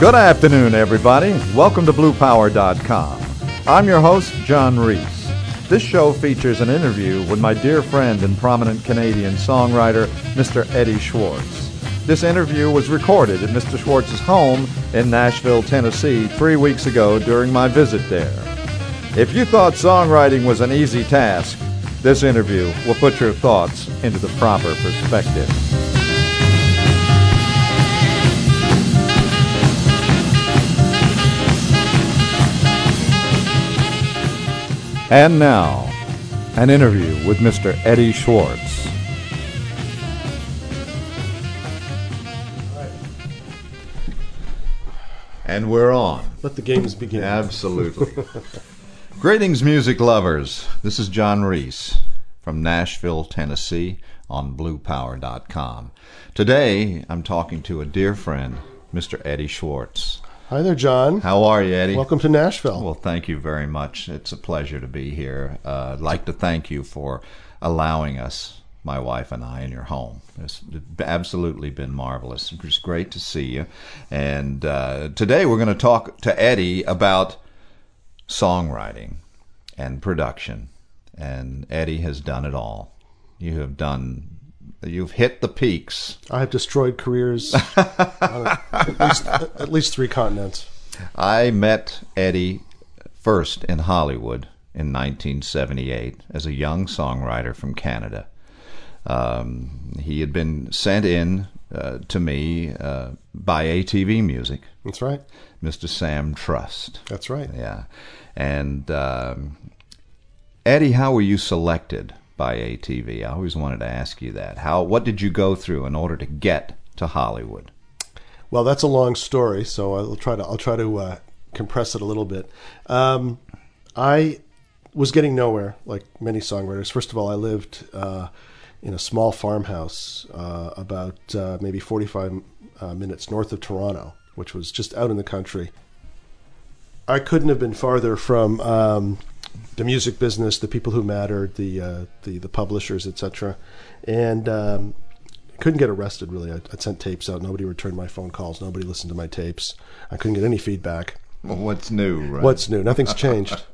Good afternoon, everybody. Welcome to BluePower.com. I'm your host, John Reese. This show features an interview with my dear friend and prominent Canadian songwriter, Mr. Eddie Schwartz. This interview was recorded at Mr. Schwartz's home in Nashville, Tennessee, 3 weeks ago during my visit there. If you thought songwriting was an easy task, this interview will put your thoughts into the proper perspective. And now, an interview with Mr. Eddie Schwartz. And we're on. Let the games begin. Absolutely. Greetings, music lovers. This is John Reese from Nashville, Tennessee on BluePower.com. Today, I'm talking to a dear friend, Mr. Eddie Schwartz. Hi there, John. How are you, Eddie? Welcome to Nashville. Well, thank you very much. It's a pleasure to be here. I'd like to thank you for allowing us, my wife and I, in your home. It's absolutely been marvelous. It's great to see you. And today we're going to talk to Eddie about songwriting and production. And Eddie has done it all. You've hit the peaks. I have destroyed careers on at least 3 continents. I met Eddie first in Hollywood in 1978 as a young songwriter from Canada. He had been sent in to me by ATV Music. That's right. Mr. Sam Trust. That's right. Yeah. And Eddie, how were you selected by ATV? I always wanted to ask you that. What did you go through in order to get to Hollywood? Well, that's a long story, so I'll try to compress it a little bit. I was getting nowhere, like many songwriters. First of all, I lived in a small farmhouse about maybe 45 minutes north of Toronto, which was just out in the country. I couldn't have been farther from the music business, the people who mattered, the publishers, etc. And couldn't get arrested, really. I'd sent tapes out. Nobody returned my phone calls. Nobody listened to my tapes. I couldn't get any feedback. Well, what's new, right? What's new? Nothing's changed.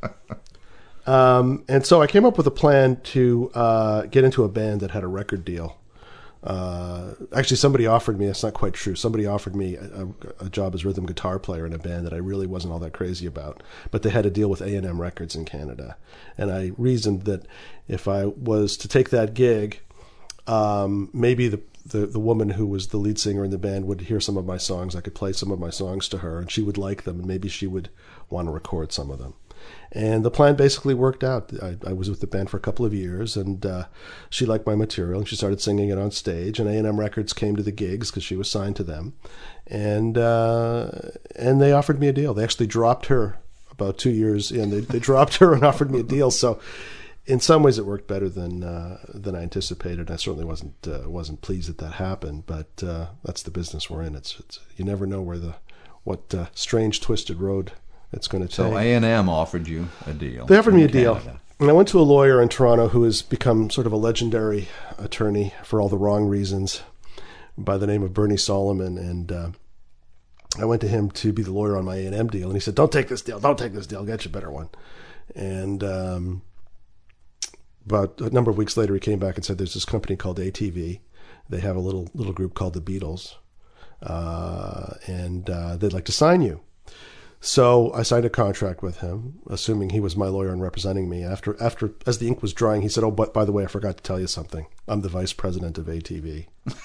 And so I came up with a plan to get into a band that had a record deal. Actually, somebody offered me, that's not quite true, somebody offered me a job as rhythm guitar player in a band that I really wasn't all that crazy about, but they had a deal with A&M Records in Canada. And I reasoned that if I was to take that gig, maybe the woman who was the lead singer in the band would hear some of my songs. I could play some of my songs to her, and she would like them, and maybe she would want to record some of them. And the plan basically worked out. I was with the band for a couple of years, and she liked my material, and she started singing it on stage. And A&M Records came to the gigs because she was signed to them, and they offered me a deal. They actually dropped her about 2 years in. They dropped her and offered me a deal. So, in some ways, it worked better than I anticipated. I certainly wasn't pleased that happened, but that's the business we're in. It's you never know what strange twisted road it's going to take. So A&M offered you a deal. They offered me a deal. And I went to a lawyer in Toronto who has become sort of a legendary attorney for all the wrong reasons by the name of Bernie Solomon. And I went to him to be the lawyer on my A&M deal. And he said, don't take this deal. Don't take this deal. Get you a better one. And about a number of weeks later, he came back and said, there's this company called ATV. They have a little group called the Beatles. And they'd like to sign you. So I signed a contract with him, assuming he was my lawyer and representing me. After, as the ink was drying, he said, "Oh, but by the way, I forgot to tell you something. I'm the vice president of ATV."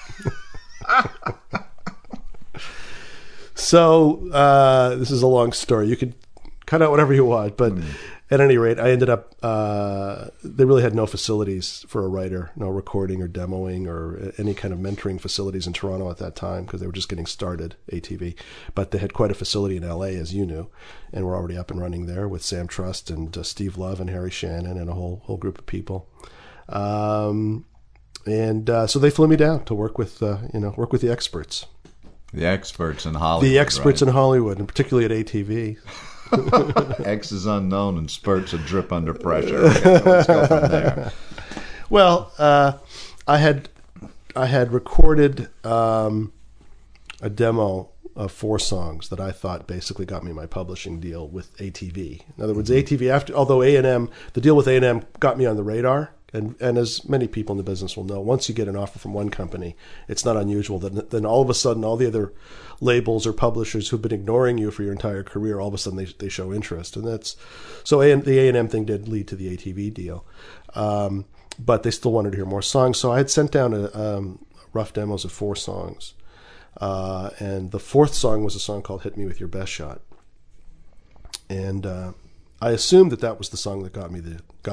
So this is a long story. You could cut out whatever you want, but at any rate, I ended up. They really had no facilities for a writer, no recording or demoing or any kind of mentoring facilities in Toronto at that time because they were just getting started, ATV. But they had quite a facility in LA, as you knew, and we're already up and running there with Sam Trust and Steve Love and Harry Shannon and a whole group of people. So they flew me down to work with the experts. The experts in Hollywood. The experts right? in Hollywood, and particularly at ATV. X is unknown and spurts a drip under pressure. Okay, let's go from there. Well, I had recorded a demo of 4 songs that I thought basically got me my publishing deal with ATV. In other words, ATV, although A&M, the deal with A&M got me on the radar. And as many people in the business will know, once you get an offer from one company, it's not unusual that then all of a sudden all the other labels or publishers who've been ignoring you for your entire career, all of a sudden they show interest. And that's so the A&M thing did lead to the ATV deal. But they still wanted to hear more songs. So I had sent down rough demos of 4 songs. And the 4th song was a song called Hit Me With Your Best Shot. And I assumed that was the song that got me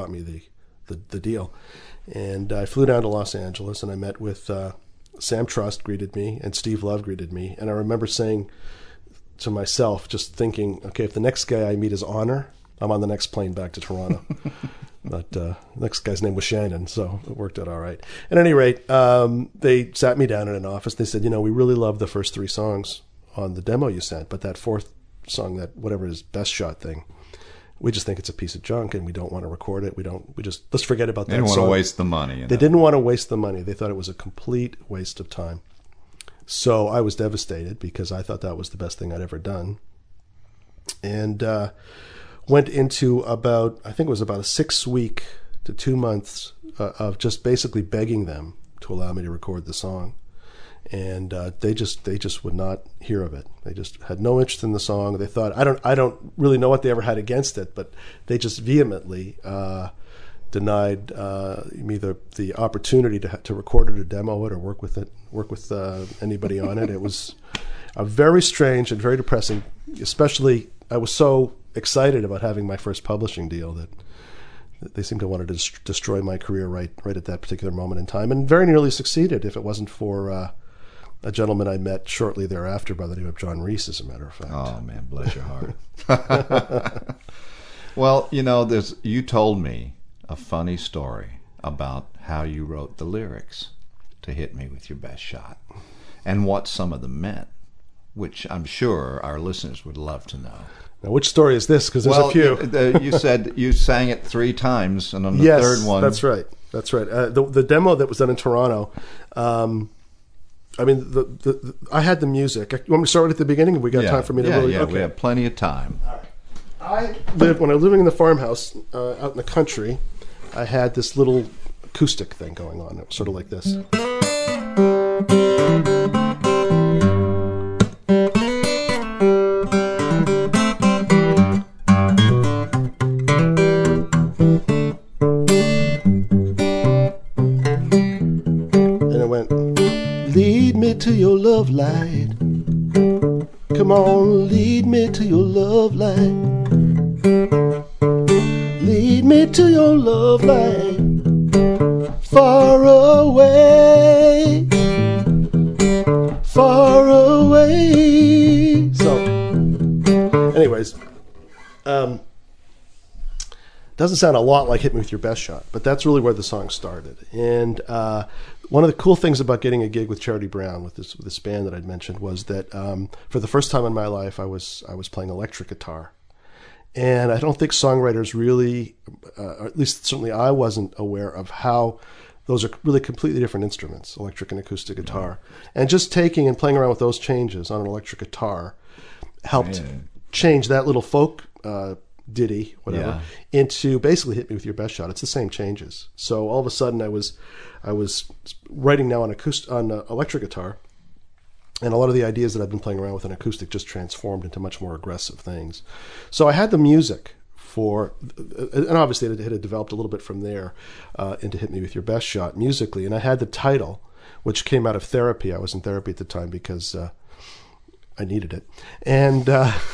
the deal. And I flew down to Los Angeles and I met with Sam Trust greeted me and Steve Love greeted me. And I remember saying to myself, just thinking, okay, if the next guy I meet is Honor, I'm on the next plane back to Toronto. But the next guy's name was Shannon, so it worked out all right. At any rate, they sat me down in an office. They said, we really love the first 3 songs on the demo you sent, but that 4th song, that whatever is Best Shot thing, we just think it's a piece of junk and we don't want to record it. Let's forget about that song. They didn't want to waste the money. They didn't want to waste the money. They thought it was a complete waste of time. So I was devastated because I thought that was the best thing I'd ever done. And went into about a 6-week to 2 months of just basically begging them to allow me to record the song. And they just would not hear of it. They just had no interest in the song. They thought I don't really know what they ever had against it, but they just vehemently denied me the opportunity to record it or demo it or work with anybody on it. It was a very strange and very depressing. Especially, I was so excited about having my first publishing deal that they seemed to want to destroy my career right at that particular moment in time, and very nearly succeeded if it wasn't for a gentleman I met shortly thereafter by the name of John Reese, as a matter of fact. Oh, man, bless your heart. Well, you told me a funny story about how you wrote the lyrics to Hit Me With Your Best Shot and what some of them meant, which I'm sure our listeners would love to know. Now, which story is this? Because there's a few. You said you sang it 3 times, and on the third one... Yes, that's right. The demo that was done in Toronto... I had the music. You want me to start at the beginning? Have we got time for me to really... Yeah, okay. We have plenty of time. All right. When I was living in the farmhouse out in the country, I had this little acoustic thing going on. It was sort of like this. To your love light, come on, lead me to your love light, lead me to your love light, far away, far away. So, anyways, doesn't sound a lot like Hit Me With Your Best Shot, but that's really where the song started. And one of the cool things about getting a gig with Charlie Brown with this band that I'd mentioned was that for the first time in my life, I was playing electric guitar, and I don't think songwriters really, or at least certainly I wasn't aware of how those are really completely different instruments, electric and acoustic guitar, and just taking and playing around with those changes on an electric guitar helped change that little folk ditty, whatever, into basically Hit Me With Your Best Shot. It's the same changes. So all of a sudden I was writing now on electric guitar, and a lot of the ideas that I've been playing around with an acoustic just transformed into much more aggressive things. So I had the music and obviously it had developed a little bit from there into Hit Me With Your Best Shot musically, and I had the title, which came out of therapy. I was in therapy at the time because I needed it, and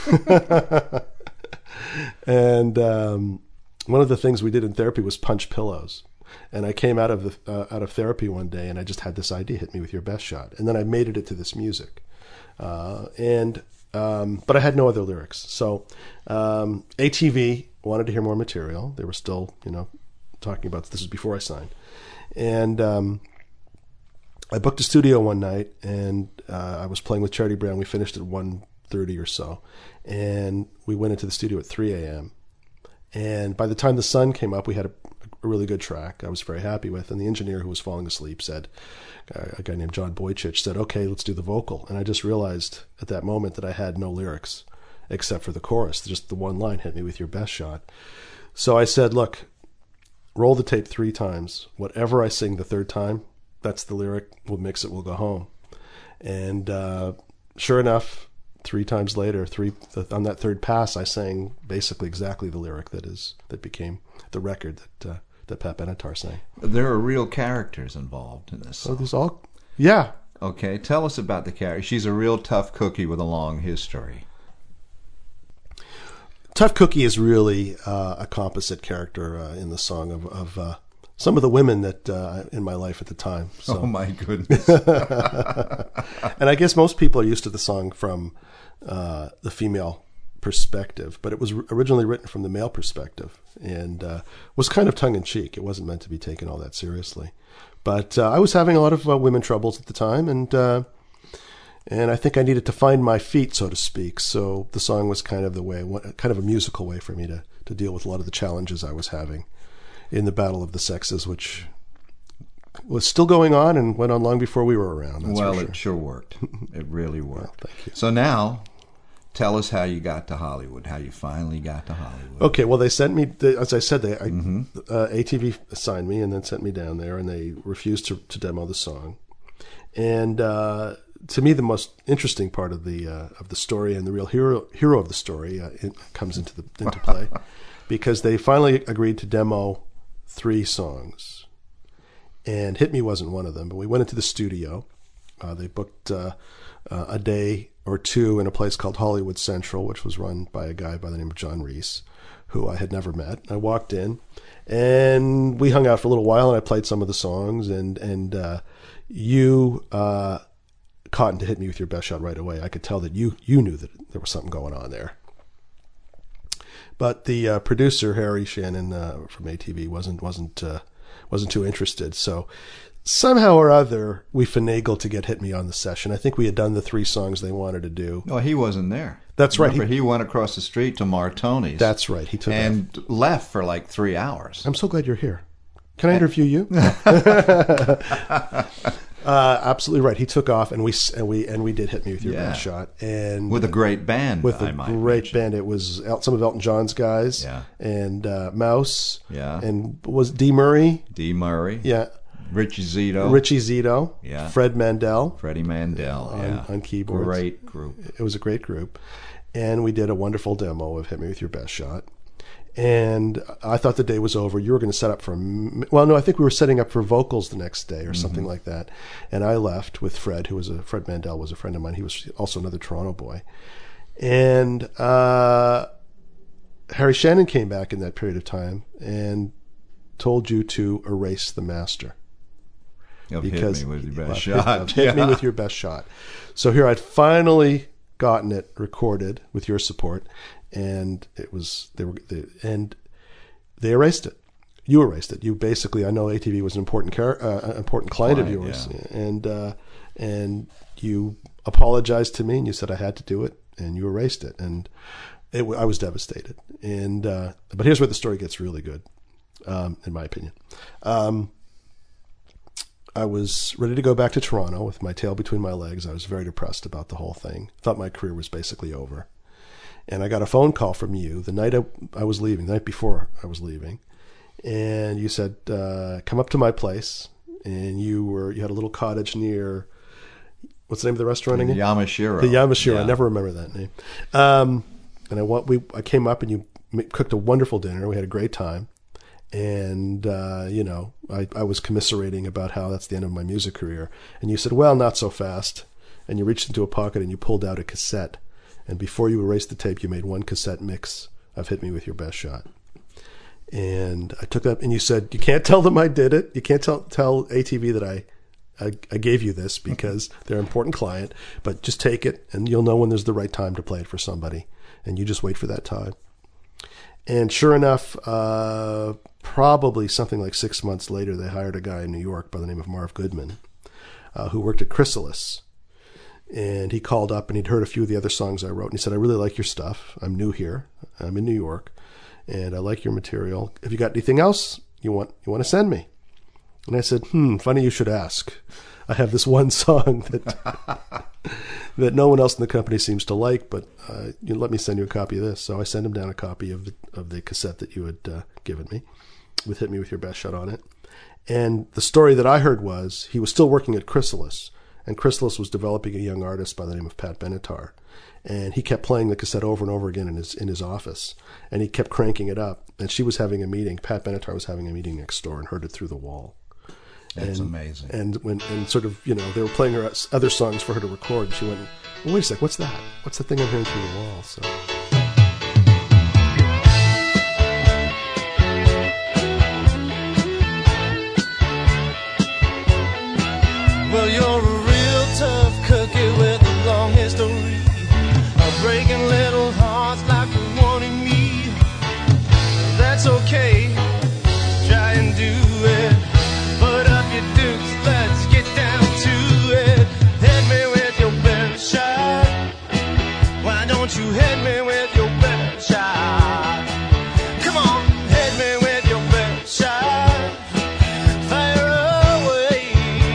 one of the things we did in therapy was punch pillows. And I came out of therapy one day, and I just had this idea: Hit Me With Your Best Shot. And then I made it to this music, but I had no other lyrics. So ATV wanted to hear more material. They were still, talking about this. Was before I signed, and I booked a studio one night, and I was playing with Charlie Brown. We finished at 1:30 or so, and we went into the studio at 3 a.m. And by the time the sun came up, we had a a really good track I was very happy with. And the engineer who was falling asleep said, a guy named John Boychich said, okay, let's do the vocal. And I just realized at that moment that I had no lyrics except for the chorus. Just the one line, hit me with your best shot. So I said, look, roll the tape 3 times. Whatever I sing the 3rd time, that's the lyric. We'll mix it. We'll go home. And sure enough, 3 times later, on that 3rd pass, I sang basically exactly the lyric that became the record that Pat Benatar sang. There are real characters involved in this song. So there's all, yeah. Okay, tell us about the character. She's a real tough cookie with a long history. Tough Cookie is really a composite character in the song of some of the women that in my life at the time. So. Oh my goodness! And I guess most people are used to the song from the female perspective, but it was originally written from the male perspective and was kind of tongue-in-cheek. It wasn't meant to be taken all that seriously. But I was having a lot of women troubles at the time, and I think I needed to find my feet, so to speak. So the song was kind of a musical way for me to deal with a lot of the challenges I was having in the battle of the sexes, which was still going on and went on long before we were around. Well, sure. It sure worked. It really worked. Well, thank you. So now, tell us how you got to Hollywood, how you finally got to Hollywood. Okay, well, they sent me, as I said, ATV assigned me and then sent me down there, and they refused to demo the song. And to me, the most interesting part of the story and the real hero of the story comes into play, because they finally agreed to demo 3 songs, and "Hit Me" wasn't one of them. But we went into the studio. They booked a day or 2 in a place called Hollywood Central, which was run by a guy by the name of John Reese, who I had never met. I walked in, and we hung out for a little while, and I played some of the songs, and you caught into "Hit Me with Your Best Shot" right away. I could tell that you knew that there was something going on there. But the producer, Harry Shannon from ATV, wasn't too interested. So somehow or other, we finagled to get "Hit Me" on the session. I think we had done the 3 songs they wanted to do. No, he wasn't there. That's right. Remember, he went across the street to Martoni's. That's right. He took and left for like 3 hours. I'm so glad you're here. Can I interview you? Absolutely right. He took off, and we did "Hit Me with Your Best Shot," and with a great band. With a great band. It was some of Elton John's guys, and Mouse, and was D. Murray, Richie Zito, Freddie Mandel, on keyboards. Great group. It was a great group, and we did a wonderful demo of "Hit Me with Your Best Shot." And I thought the day was over. You were going to set up for, I think we were setting up for vocals the next day or something like that. And I left with Fred, Fred Mandel was a friend of mine. He was also another Toronto boy. And Harry Shannon came back in that period of time and told you to erase the master. Because hit me with your best shot. Hit me with your best shot. So here I'd finally gotten it recorded with your support. And they erased it. You erased it. You basically, I know ATV was an important client of yours, and you apologized to me, and you said I had to do it, and you erased it, and I was devastated. And but here's where the story gets really good, in my opinion. I was ready to go back to Toronto with my tail between my legs. I was very depressed about the whole thing. Thought my career was basically over. And I got a phone call from you the night I was leaving, the night before I was leaving. And you said, come up to my place. And you had a little cottage near, what's the name of the restaurant again? Yamashiro. The Yamashiro. Yeah. I never remember that name. And I came up and you cooked a wonderful dinner. We had a great time. And, I was commiserating about how that's the end of my music career. And you said, well, not so fast. And you reached into a pocket and you pulled out a cassette. And before you erased the tape, you made 1 cassette mix of "Hit Me with Your Best Shot." And I took that, and you said, you can't tell them I did it. You can't tell ATV that I gave you this because they're an important client, but just take it, and you'll know when there's the right time to play it for somebody. And you just wait for that time. And sure enough, probably something like 6 months later, they hired a guy in New York by the name of Marv Goodman, who worked at Chrysalis. And he called up and he'd heard a few of the other songs I wrote. And he said, I really like your stuff. I'm new here. I'm in New York. And I like your material. Have you got anything else? you want to send me?" And I said, "Funny you should ask. I have this one song that no one else in the company seems to like, but let me send you a copy of this." So I sent him down a copy of the cassette that you had given me, with "Hit Me With Your Best Shot" on it. And the story that I heard was he was still working at Chrysalis, and Chrysalis was developing a young artist by the name of Pat Benatar. And he kept playing the cassette over and over again in his office, and he kept cranking it up. And she was having a meeting. Pat Benatar was having a meeting next door and heard it through the wall. That's amazing. And sort of, they were playing her other songs for her to record, and she went, "Well, wait a sec, what's that? What's the thing I'm hearing through the wall?" So. Well, you're a real tough cookie with a long history of breaking little hearts like the one in me. That's okay, try and do it. Put up your dukes, let's get down to it. Hit me with your best shot. Why don't you hit me with your best shot? Come on, hit me with your best shot. Fire away.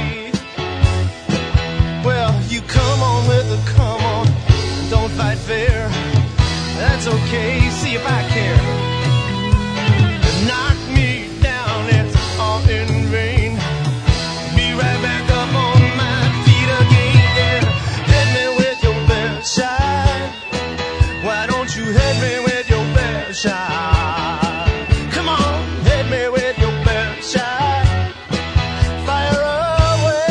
Well, you come on with a come on. Don't fight fair. That's okay, see if I care. Knock me down, it's all in vain. Be right back up on my feet again. Yeah. Hit me with your best shot. Why don't you hit me with your best shot? Come on, hit me with your best shot. Fire away.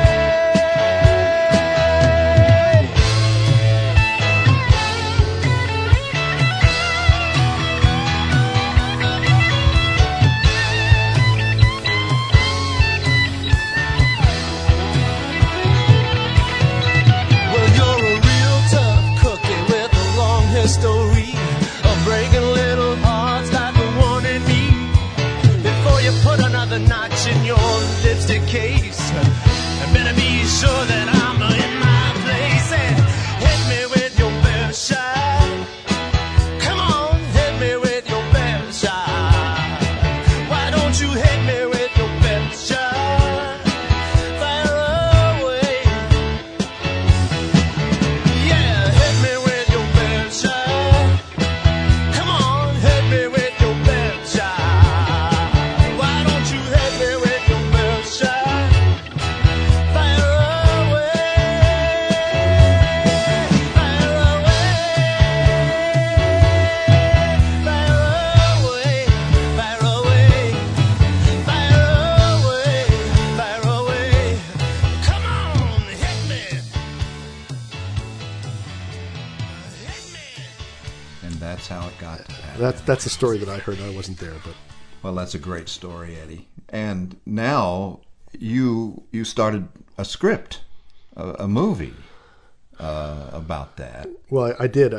Well, you're a real tough cookie with a long history of breaking little hearts like the one in me. Before you put another notch in your lipstick case, I better be sure that I'm in my place. And hit me with your best shot. Come on, hit me with your best shot. Why don't you hit me with your best shot? Fire away. Yeah, hit me with your best shot. Come on, hit me with your best shot. Why don't you hit me with your best shot? Fire away. Fire away. Fire away. Fire away. Fire away. Fire away. Come on, hit me. Hit me. And that's how it got to that. That's the story that I heard. I wasn't there, but Well, that's a great story, Eddie. And now you started a script, a movie about that. well, I did.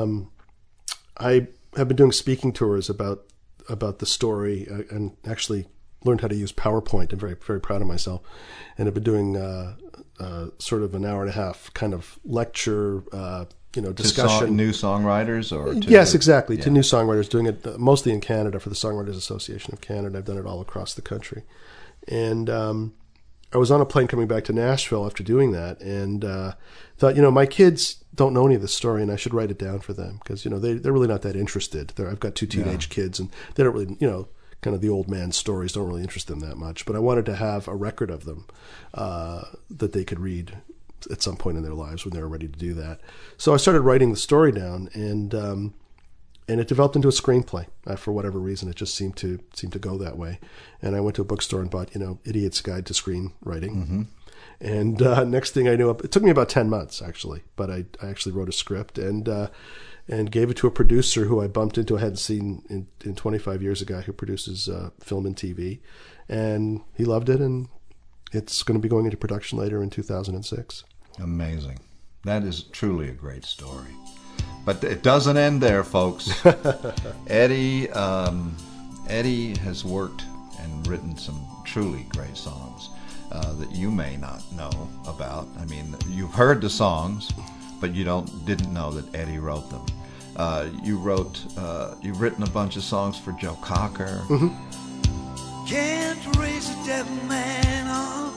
I have been doing speaking tours about the story, and actually learned how to use PowerPoint. I'm very, very proud of myself, and I've been doing sort of an hour and a half kind of lecture, discussion. To new songwriters, or to Yes, exactly. To new songwriters, doing it mostly in Canada for the Songwriters Association of Canada. I've done it all across the country. And I was on a plane coming back to Nashville after doing that, and thought, my kids don't know any of this story, and I should write it down for them, because, they're really not that interested. I've got two teenage kids, and they don't really, kind of the old man stories don't really interest them that much. But I wanted to have a record of them that they could read at some point in their lives when they were ready to do that. So I started writing the story down, and it developed into a screenplay. For whatever reason, it just seemed to go that way. And I went to a bookstore and bought, Idiot's Guide to Screenwriting. Mm-hmm. And next thing I knew, it took me about 10 months actually, but I actually wrote a script and gave it to a producer who I bumped into. I hadn't seen in 25 years, a guy who produces film and TV, and he loved it, and it's going to be going into production later in 2006. Amazing. That is truly a great story. But it doesn't end there, folks. Eddie has worked and written some truly great songs that you may not know about. I mean, you've heard the songs, but you didn't know that Eddie wrote them. You've written a bunch of songs for Joe Cocker. Mm-hmm. can't raise a dead man up.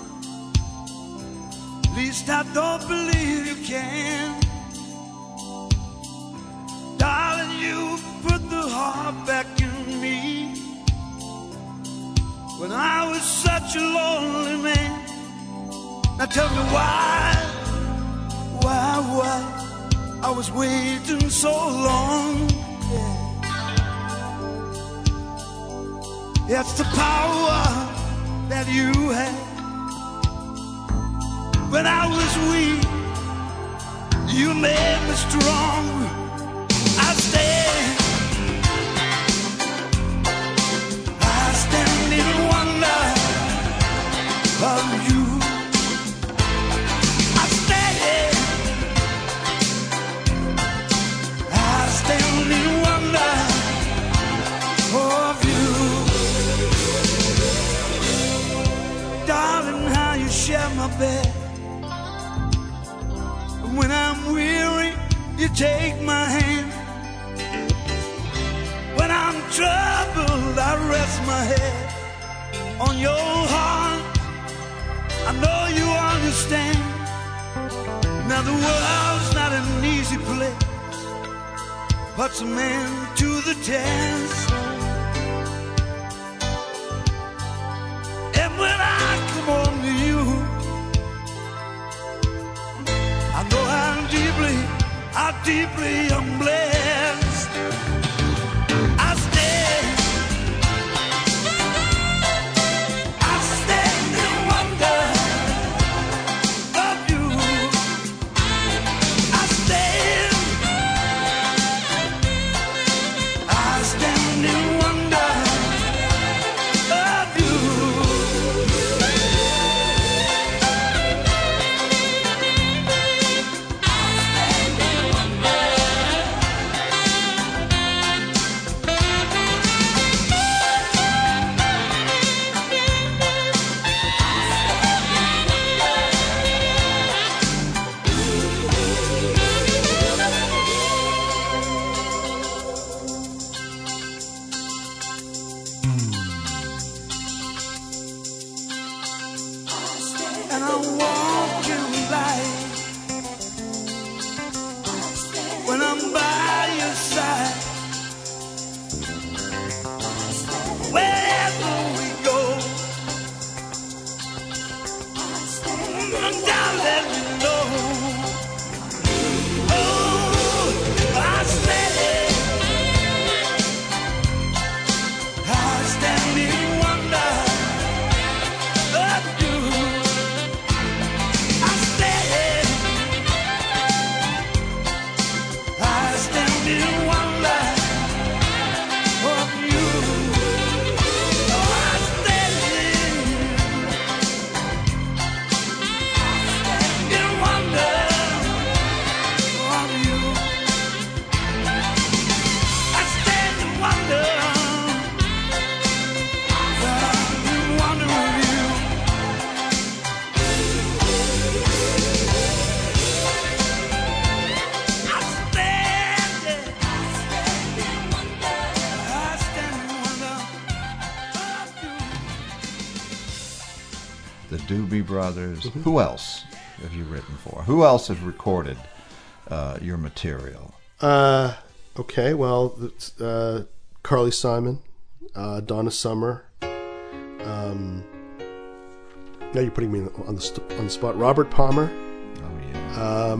At least I don't believe you can. Darling, you put the heart back in me when I was such a lonely man. Now tell me why I was waiting so long. Yeah. It's the power that you had. When I was weak, you made me strong. I stand in wonder of you. I stand in wonder of you. Darling, how you share my bed. When I'm weary, you take my hand. When I'm troubled, I rest my head on your heart. I know you understand. Now the world's not an easy place, puts a man to the test. And when I come home to you, I know how deeply I'm blessed. I stand in wonder of you. I stand in wonder of you. And I'm walking light when I'm by your side. Wherever we go, down let me know. Oh, I stand in wonder of you. I stand in wonder of you. Oh, I stand in wonder of you. I stand in wonder of you. The Doobie Brothers. Who else have you written for? Who else has recorded your material? Okay, well, it's, Carly Simon, Donna Summer. Now you're putting me on the spot. Robert Palmer. Oh yeah.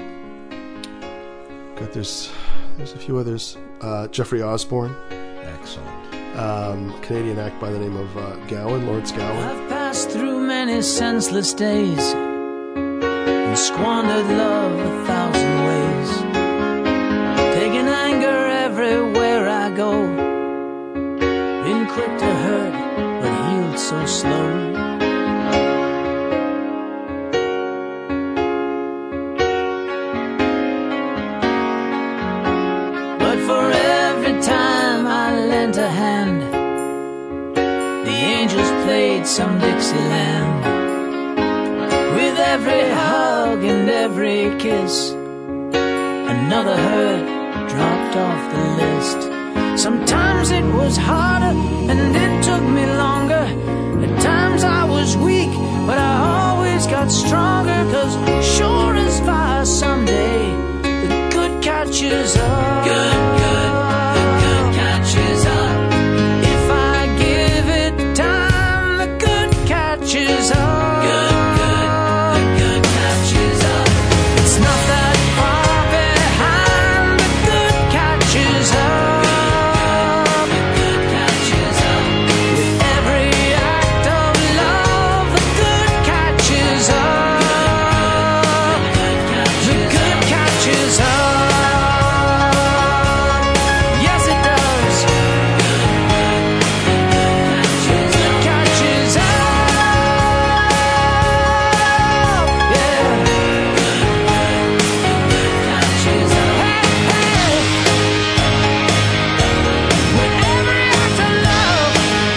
God, there's a few others. Jeffrey Osborne. Excellent. Canadian act by the name of Gowan, Lawrence Gowan. I've passed through many senseless days and squandered love 1,000 ways, taking anger everywhere I go, been quick to hurt but healed so slow. But for every time I lent a hand, the angels played some Dixieland. With every hug and every kiss, another hurt dropped off the list. Sometimes it was harder and it took me longer. At times I was weak, but I always got stronger. 'Cause sure as fire someday the good catches up. Good, the good catches up. If I give it time, the good catches up. Good, the good catches up. It's not that far behind, the good catches up. Good catches up. With every act of love, the good catches up. The good catches up. Yes, it does. The good catches up. Yeah. Catches up. Hey, hey. With every act of love,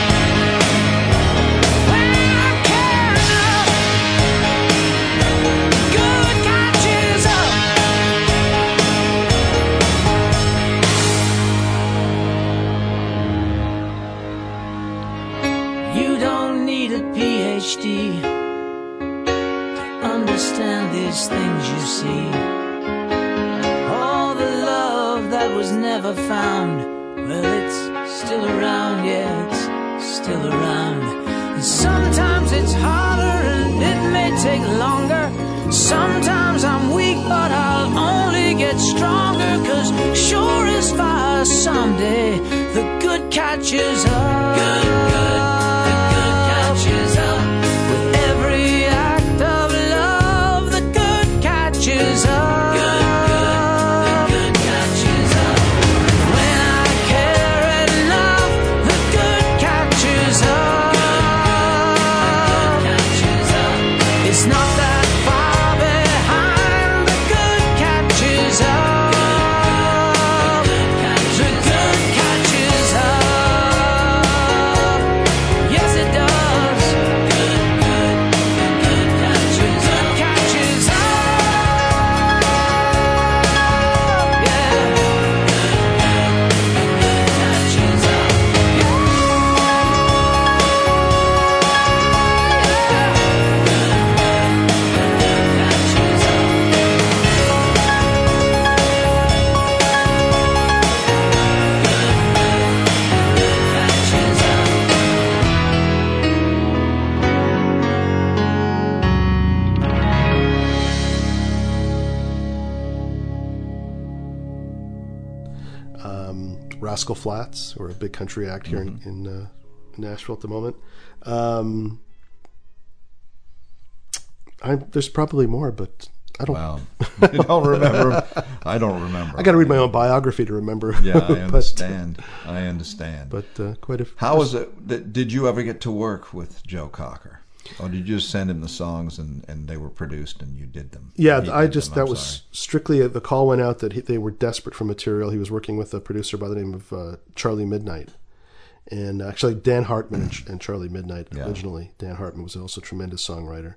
when I care enough, good catches up. You don't need a PhD to understand these things you see. All the love that was never found, well, it's still around, yeah, it's still around. And sometimes it's harder and it may take longer. Sometimes I'm weak, but I'll only get stronger. 'Cause sure as fire someday the good catches up. Good, the good catches up. With every act of love, the good catches up. Good, the good catches up. When I care enough, the good catches up. Catches up. It's not that far behind, the good catches up. The good catches up. Yes, it does. Good, the good catches up. Good catches up. Yeah. Good catches up. Rascal Flatts, who are a big country act here in Nashville at the moment. There's probably more, but I don't. Wow. You don't remember? I don't remember. I got to read my own biography to remember. Yeah, I understand. I understand. But quite a. How was it? Did you ever get to work with Joe Cocker? Or did you just send him the songs and they were produced and you did them? Yeah, He I did just them, I'm that was sorry. strictly the call went out that they were desperate for material. He was working with a producer by the name of Charlie Midnight, and actually Dan Hartman and Charlie Midnight originally. Dan Hartman was also a tremendous songwriter,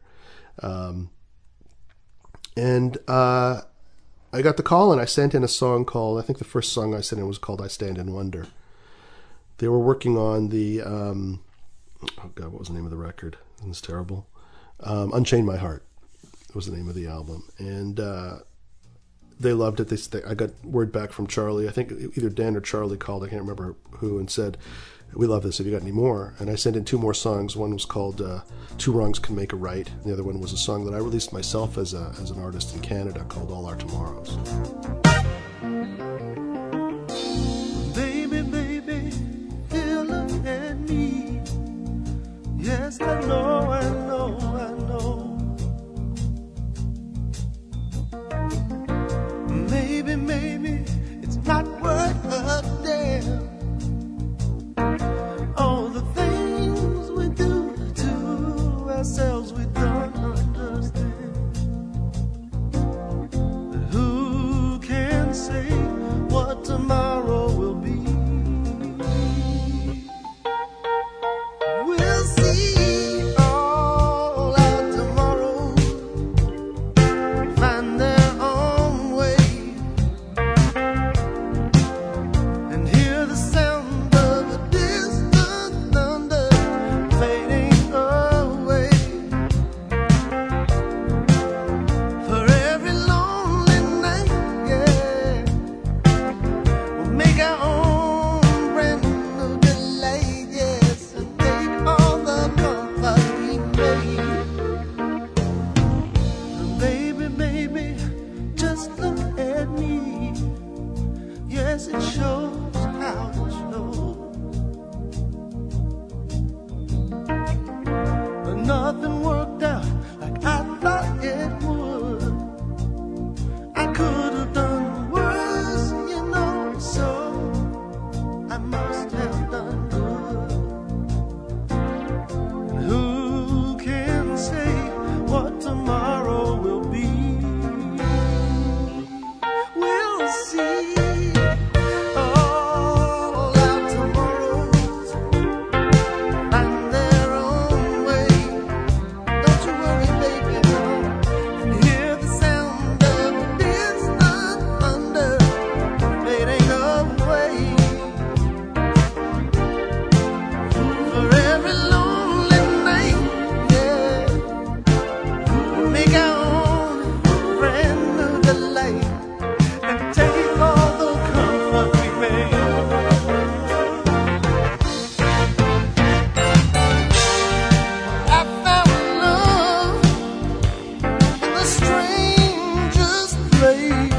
and I got the call and I sent in a song called, I think the first song I sent in was called "I Stand in Wonder." They were working on the oh God, what was the name of the record? It was terrible. Unchain My Heart was the name of the album, and they loved it. I got word back from Charlie. I think either Dan or Charlie called. I can't remember who, and said, "We love this. Have you got any more?" And I sent in 2 more songs. One was called "Two Wrongs Can Make a Right." And the other one was a song that I released myself as an artist in Canada called "All Our Tomorrows." Baby, baby, you look at me. Yes, I know, I know, I know. Maybe, it's not worth a damn. All the things we do to ourselves, we don't understand. But who can yes, it shows how it shows. But nothing worked out like I thought it would. I could have done worse, you know, so I must have done good. And who can say what tomorrow will be? We'll see. All our tomorrows find their own way. Don't you worry, baby, no. And hear the sound of distant thunder fading away. For every lonely night, yeah, we'll make our own brand new delight and take all the comfort we made. I found love in the strangest place,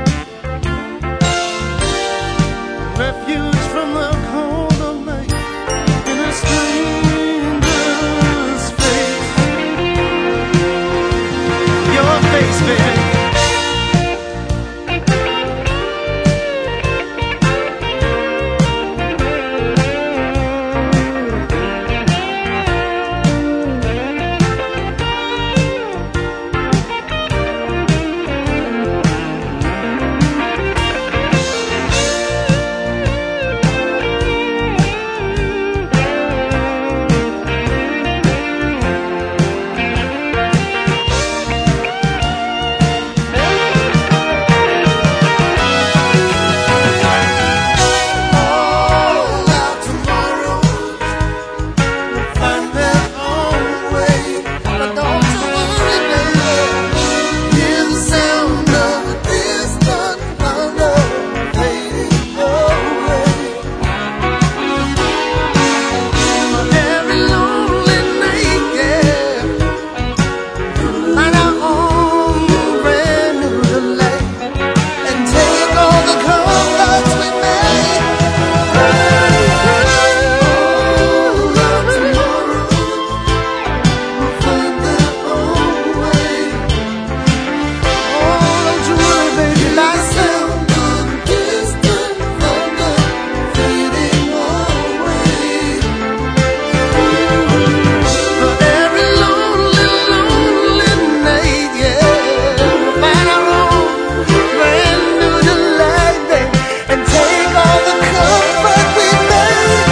refuge from the cold of night in a stranger's face. Your face, baby. All our tomorrows will find their own way. But don't you worry, baby. Hear the sound of the distant thunder fading away. Every lonely night, yeah, find our own brand new delight and take all the comforts we made. All our tomorrows will find their own way. Oh, don't you worry, baby, like sound of distant thunder fading away. For every lonely, lonely night, yeah, we'll find our own brand new delight, baby, and take all the comfort we made.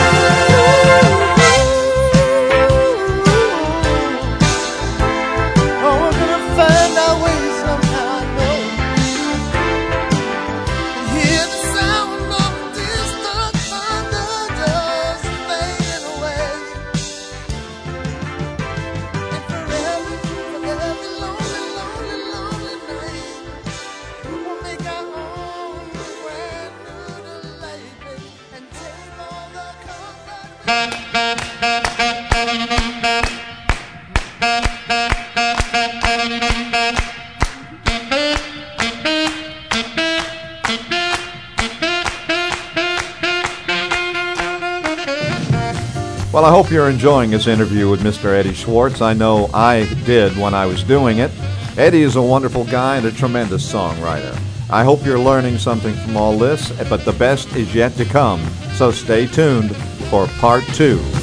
Oh, we're gonna find our way somehow, I know. And hear the sound of distant thunder just fading away. And for every lonely, lonely, lonely night, we'll make our own brand new delight, baby, and take all the comfort. Well, I hope you're enjoying this interview with Mr. Eddie Schwartz. I know I did when I was doing it. Eddie is a wonderful guy and a tremendous songwriter. I hope you're learning something from all this, but the best is yet to come. So stay tuned for part 2.